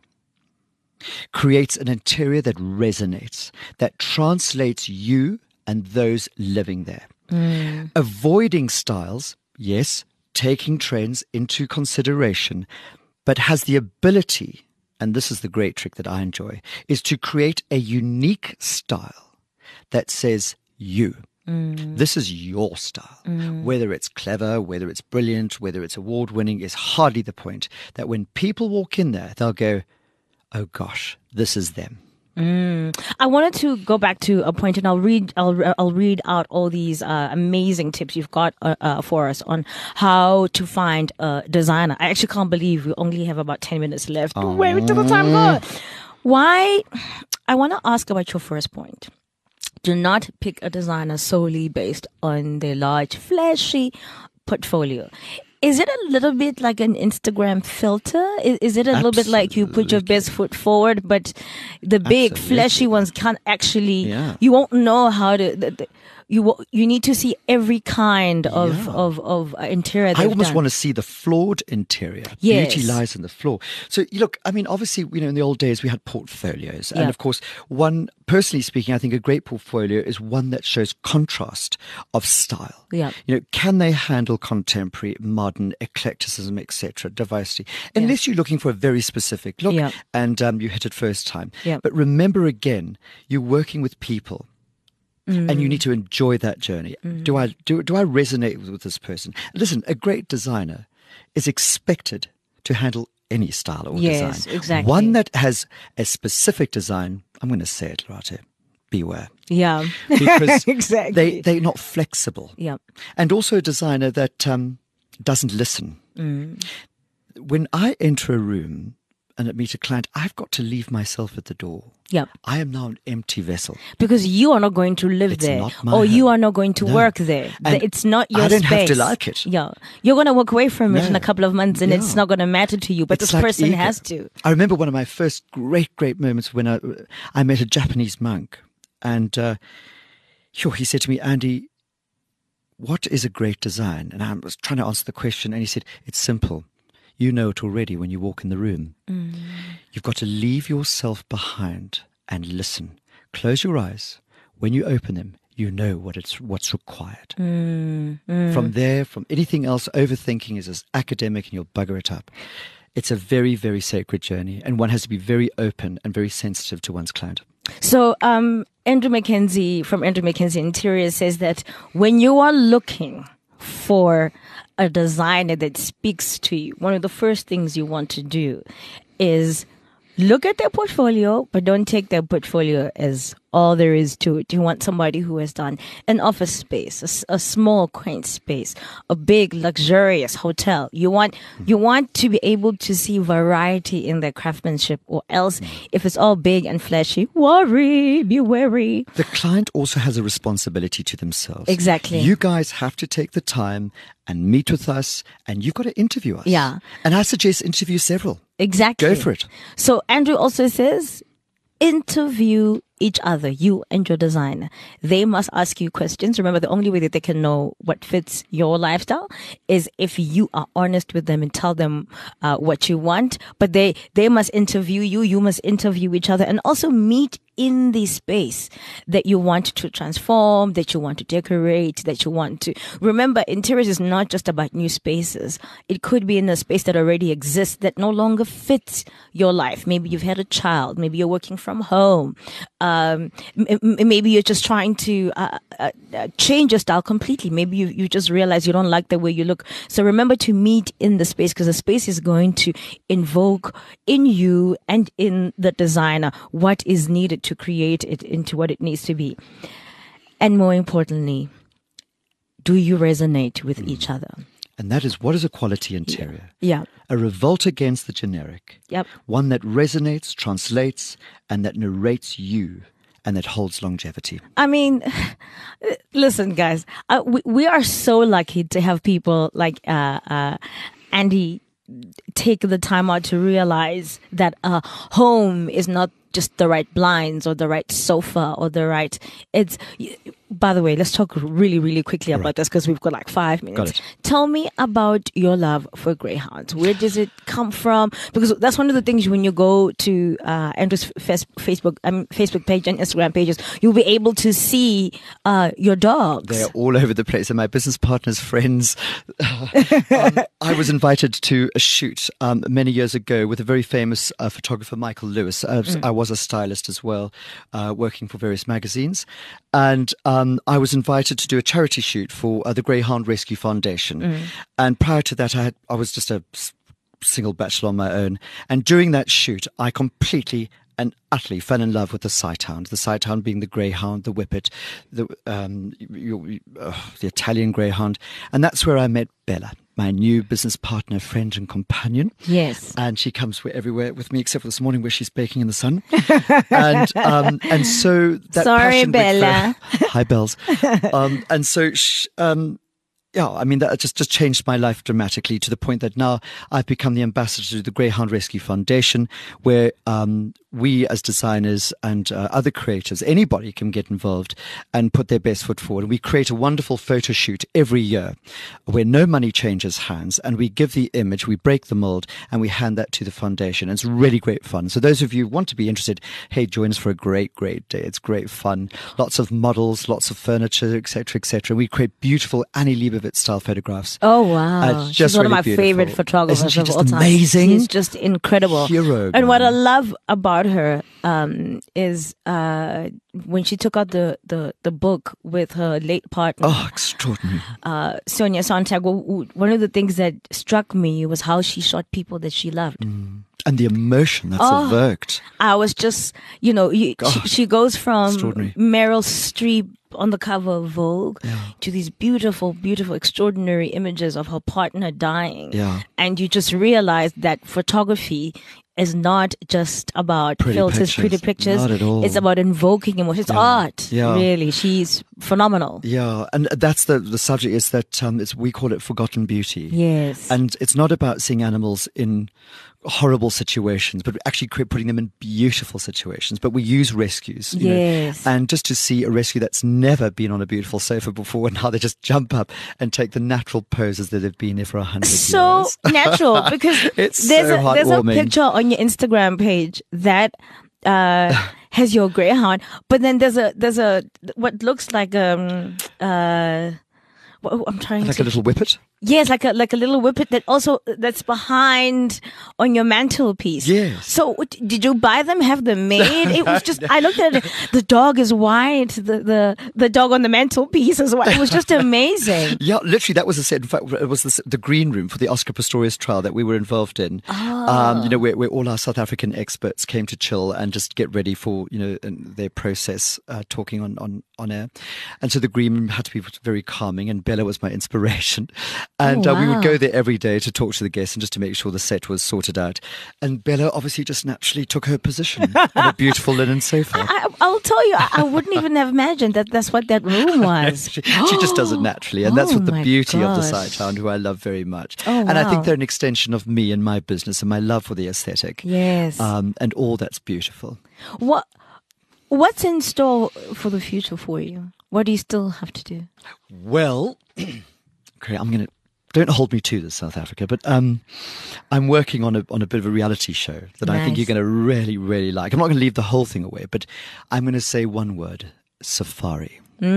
creates an interior that resonates, that translates you and those living there. Mm. Avoiding styles, yes, taking trends into consideration, but has the ability, and this is the great trick that I enjoy, is to create a unique style that says you. Mm. This is your style. Mm. Whether it's clever, whether it's brilliant, whether it's award-winning is hardly the point. That when people walk in there, they'll go, oh gosh, this is them. Mm. I wanted to go back to a point, and I'll read. I'll I'll read out all these uh, amazing tips you've got uh, uh, for us on how to find a designer. I actually can't believe we only have about ten minutes left. Oh. Where did the time go? Why? I want to ask about your first point. Do not pick a designer solely based on their large, flashy portfolio. Is it a little bit like an Instagram filter? Is, is it a Absolutely. little bit like you put your best foot forward, but the big, Absolutely. flashy ones can't actually, yeah. you won't know how to, the, the, you you need to see every kind of, yeah. of, of interior I almost done. want to see the flawed interior. Yes. Beauty lies in the flaw. So, look, I mean, obviously, you know, in the old days, we had portfolios. And yeah. of course, one, personally speaking, I think a great portfolio is one that shows contrast of style. Yeah. You know, can they handle contemporary, modern, eclecticism, et cetera, diversity? Unless yeah. you're looking for a very specific look yeah. and um, you hit it first time. Yeah. But remember again, you're working with people. Mm. And you need to enjoy that journey. Mm. Do I do do I resonate with, with this person? Listen, a great designer is expected to handle any style or yes, design. Exactly. One that has a specific design, I'm going to say it, Lerato, beware. Yeah. Because exactly. they, they're not flexible. Yeah. And also a designer that um, doesn't listen. Mm. When I enter a room and meet a client, I've got to leave myself at the door. Yep. I am now an empty vessel. Because you are not going to live it's there. Not my or home. You are not going to no. work there. And it's not your space. I don't space. have to like it. Yeah. You're going to walk away from no. it in a couple of months and yeah. it's not going to matter to you. But it's this like person ego. has to. I remember one of my first great, great moments when I, I met a Japanese monk. And uh, sure, he said to me, Andy, what is a great design? And I was trying to answer the question. And he said, it's simple. You know it already when you walk in the room. Mm. You've got to leave yourself behind and listen. Close your eyes. When you open them, you know what it's what's required. Mm. Mm. From there, from anything else, overthinking is as academic and you'll bugger it up. It's a very, very sacred journey, and one has to be very open and very sensitive to one's client. So, um, Andrew Mackenzie from Andrew Mackenzie Interiors says that when you are looking for a designer that speaks to you, one of the first things you want to do is look at their portfolio, but don't take their portfolio as all there is to it. You want somebody who has done an office space, a, s- a small, quaint space, a big, luxurious hotel. You want you want to be able to see variety in their craftsmanship, or else, if it's all big and flashy, worry, be wary. The client also has a responsibility to themselves. Exactly. You guys have to take the time and meet with us, and you've got to interview us. Yeah. And I suggest interview several. Exactly. Go for it. So Andrew also says, interview each other, you and your designer. They must ask you questions. Remember, the only way that they can know what fits your lifestyle is if you are honest with them and tell them uh, what you want. But they, they must interview you. You must interview each other, and also meet in the space that you want to transform, that you want to decorate, that you want to. Remember, interiors is not just about new spaces. It could be in a space that already exists that no longer fits your life. Maybe you've had a child. Maybe you're working from home. Um, m- m- maybe you're just trying to uh, uh, uh, change your style completely. Maybe you, you just realize you don't like the way you look. So remember to meet in the space, because the space is going to invoke in you and in the designer what is needed to create it into what it needs to be. And more importantly, do you resonate with each other? And that is, what is a quality interior? Yeah. A revolt against the generic. Yep. One that resonates, translates, and that narrates you, and that holds longevity. I mean, listen, guys, uh, we, we are so lucky to have people like uh, uh, Andy take the time out to realize that a home is not just the right blinds or the right sofa or the right, it's, by the way, let's talk really, really quickly about Right. this, because we've got like five minutes. Got it. Tell me about your love for greyhounds. Where does it come from? Because that's one of the things when you go to uh, Andrew's fes- Facebook um, Facebook page and Instagram pages, you'll be able to see uh, your dogs. They're all over the place. And my business partners, friends. um, I was invited to a shoot um, many years ago with a very famous uh, photographer, Michael Lewis. I was, I was a stylist as well, uh, working for various magazines. And um, I was invited to do a charity shoot for uh, the Greyhound Rescue Foundation. And prior to that, I, had, I was just a s- single bachelor on my own. And during that shoot, I completely and utterly fell in love with the sighthound. The sighthound being the greyhound, the whippet, the um, you, you, uh, the Italian greyhound, and that's where I met Bella, my new business partner, friend, and companion. Yes. And she comes where, everywhere with me, except for this morning where she's baking in the sun. and um, and so that Sorry, passion with Bella. her- Hi, Bells. Um, and so. Sh- um, Yeah, I mean, that just, just changed my life dramatically, to the point that now I've become the ambassador to the Greyhound Rescue Foundation, where um, we as designers and uh, other creators, anybody can get involved and put their best foot forward. And we create a wonderful photo shoot every year where no money changes hands, and we give the image, we break the mold, and we hand that to the foundation. And it's really great fun. So those of you who want to be interested, hey, join us for a great, great day. It's great fun. Lots of models, lots of furniture, et cetera, et cetera. We create beautiful Annie Leibovitz style photographs. Oh, wow. Uh, She's just one of really my beautiful. favorite photographers Isn't she of just all time. amazing? She's just incredible. Hero, and what I man. love about her um, is uh, when she took out the, the, the book with her late partner, Oh, extraordinary. uh, Sonia Sontag. w- One of the things that struck me was how she shot people that she loved. And the emotion that's Oh. evoked. I was just, you know, you, she, God, she goes from extraordinary. Meryl Streep on the cover of Vogue to these beautiful, beautiful, extraordinary images of her partner dying. Yeah. And you just realize that photography is not just about Pretty filters, pretty pictures. pictures. Not at all. It's about invoking emotion. It's Yeah. art, Yeah. really. She's phenomenal. Yeah, and that's the the subject, is that um, it's, we call it forgotten beauty. Yes. And it's not about seeing animals in horrible situations, but actually cre- putting them in beautiful situations. But we use rescues. You Yes. know, and just to see a rescue that's never been on a beautiful sofa before, and how they just jump up and take the natural poses that have been there for a hundred So years. natural, because It's there's so a there's a heartwarming. picture on your Instagram page that uh, has your greyhound, but then there's a there's a what looks like um uh what, I'm trying Like to a little whippet. yes like a like a little whippet that also that's behind on your mantelpiece. Yes. So what- did you buy them? Have them made? It was just I looked at it. The dog is white. The the the dog on the mantelpiece is white. It was just amazing. Yeah, literally, that was the set. In fact, it was the, the green room for the Oscar Pistorius trial that we were involved in. Um, you know, where, where all our South African experts came to chill and just get ready for, you know, and their process, uh, talking on, on, on air. And so the green room had to be very calming, and Bella was my inspiration. And Oh, uh, we would wow. go there every day to talk to the guests and just to make sure the set was sorted out. And Bella obviously just naturally took her position on a beautiful linen sofa. I, I'll tell you, I, I wouldn't even have imagined that that's what that room was. she, she just does it naturally, and that's Oh what the my beauty of the gosh. Sighthound, who I love very much. Oh, And I wow. think they're an extension of me and my business and my love for the aesthetic. Yes. Um, and all that's beautiful. What What's in store for the future for you? What do you still have to do? Well, okay, I'm going to. Don't hold me to this, South Africa, but um, I'm working on a on a bit of a reality show that I think Nice. you're going to really, really like. I'm not going to leave the whole thing away, but I'm going to say one word: safari,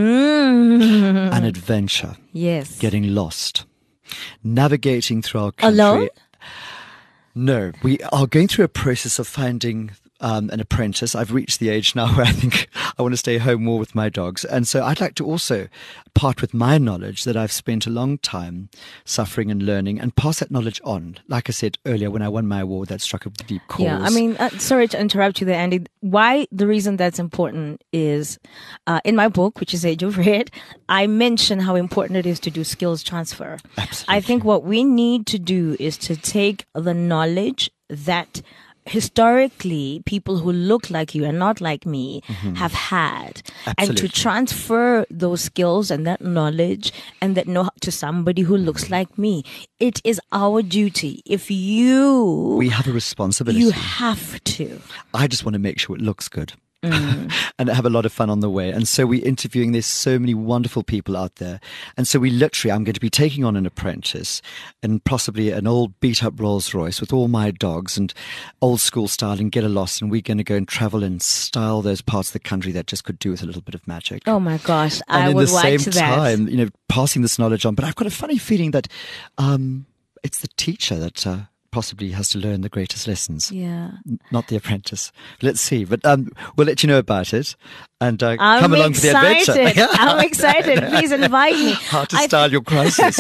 Mm. an adventure, Yes. getting lost, navigating through our country. Alone? No, we are going through a process of finding um, an apprentice. I've reached the age now where I think I want to stay home more with my dogs. And so I'd like to also part with my knowledge that I've spent a long time suffering and learning, and pass that knowledge on. Like I said earlier, when I won my award, that struck a deep chord. Yeah, I mean, uh, sorry to interrupt you there, Andy. Why the reason that's important is uh, in my book, which is Age of Red, I mention how important it is to do skills transfer. Absolutely. I think what we need to do is to take the knowledge that historically people who look like you and not like me have had, and to Absolutely. transfer those skills and that knowledge and that know to somebody who looks like me. It is our duty. If you we have a responsibility. you have to. I just want to make sure it looks good. Mm. And have a lot of fun on the way. And so we're interviewing, there's so many wonderful people out there. And so we literally, I'm going to be taking on an apprentice and possibly an old beat up Rolls Royce with all my dogs and old school style, and get a lost. And we're going to go and travel and style those parts of the country that just could do with a little bit of magic. Oh my gosh, and I in would the watch same that. time, you know, passing this knowledge on. But I've got a funny feeling that um, it's the teacher that uh, possibly has to learn the greatest lessons. Yeah. N- Not the apprentice. Let's see. But um, we'll let you know about it. And uh, I'm come along for the excited. adventure. I'm excited. Please invite me. How to I, style your crisis.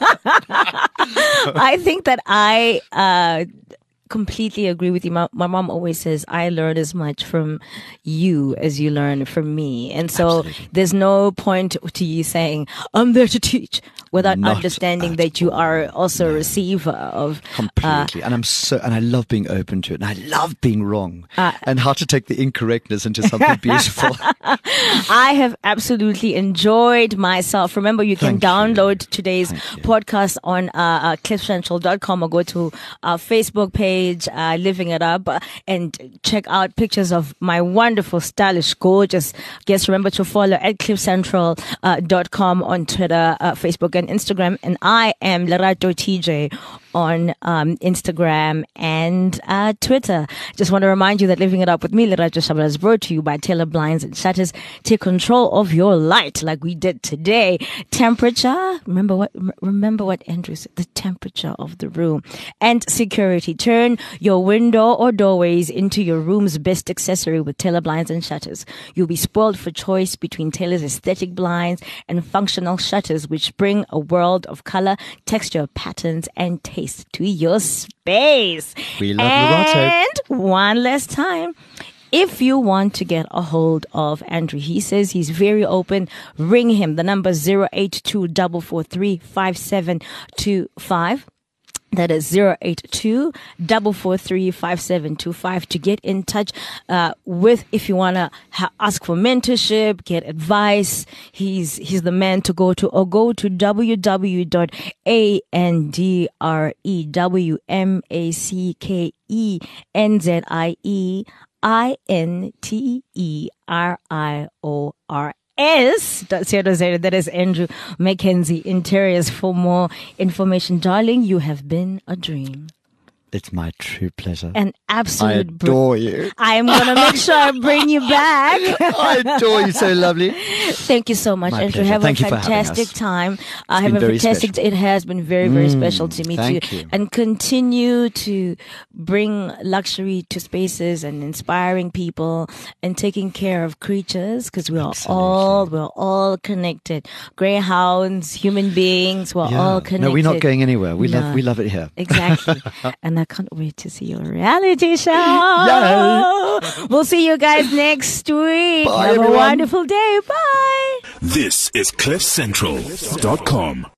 I think that I uh, completely agree with you. My, my mom always says, I learn as much from you as you learn from me. And so Absolutely. there's no point to you saying, I'm there to teach, without Not understanding at that you all. are also a receiver of Completely. and I'm so, and I love being open to it. And I love being wrong. Uh, and how to take the incorrectness into something beautiful. I have absolutely enjoyed myself. Remember, you can Thank you. download today's Thank you. podcast on uh, uh, cliff central dot com or go to our Facebook page, uh, Living It Up, uh, and check out pictures of my wonderful, stylish, gorgeous guests. Remember to follow at cliff central dot com on Twitter, uh, Facebook, and Instagram. And I am Lerato T J on um, Instagram and uh, Twitter. Just want to remind you that Living It Up with me, Lerato Shabala, is brought to you by Taylor Blinds and Shutters. Take control of your light like we did today. Temperature, remember what remember what Andrew said, the temperature of the room. And security, turn your window or doorways into your room's best accessory with Taylor Blinds and Shutters. You'll be spoiled for choice between Taylor's aesthetic blinds and functional shutters, which bring a world of color, texture, patterns, and taste to your space. We love Lerato. And one last time, if you want to get a hold of Andrew, he says he's very open. Ring him. The number zero eight two four four three five seven two five. That is zero eight two, four four three, five seven two five to get in touch uh, with if you want to ha- ask for mentorship, get advice. He's he's the man to go to, or go to w w w dot andrewmackenzie I N T E R I O R S. That is Andrew Mackenzie Interiors. For more information, darling, you have been a dream. It's my true pleasure. An absolute I adore you. I am going to make sure I bring you back. I adore you. So lovely. Thank you so much, My Andrew. pleasure. Have Thank a you for having fantastic us. time. Uh, have been a very fantastic. special. It has been very, very Mm, special to meet thank you. you. And continue to bring luxury to spaces and inspiring people and taking care of creatures, because we are Absolutely. all we're all connected. Greyhounds, human beings, we're Yeah. all connected. No, we're not going anywhere. We No. love we love it here. Exactly. And I can't wait to see your reality show. Yes. We'll see you guys next week. Bye, Have everyone. a wonderful day. Bye. This is cliff central dot com.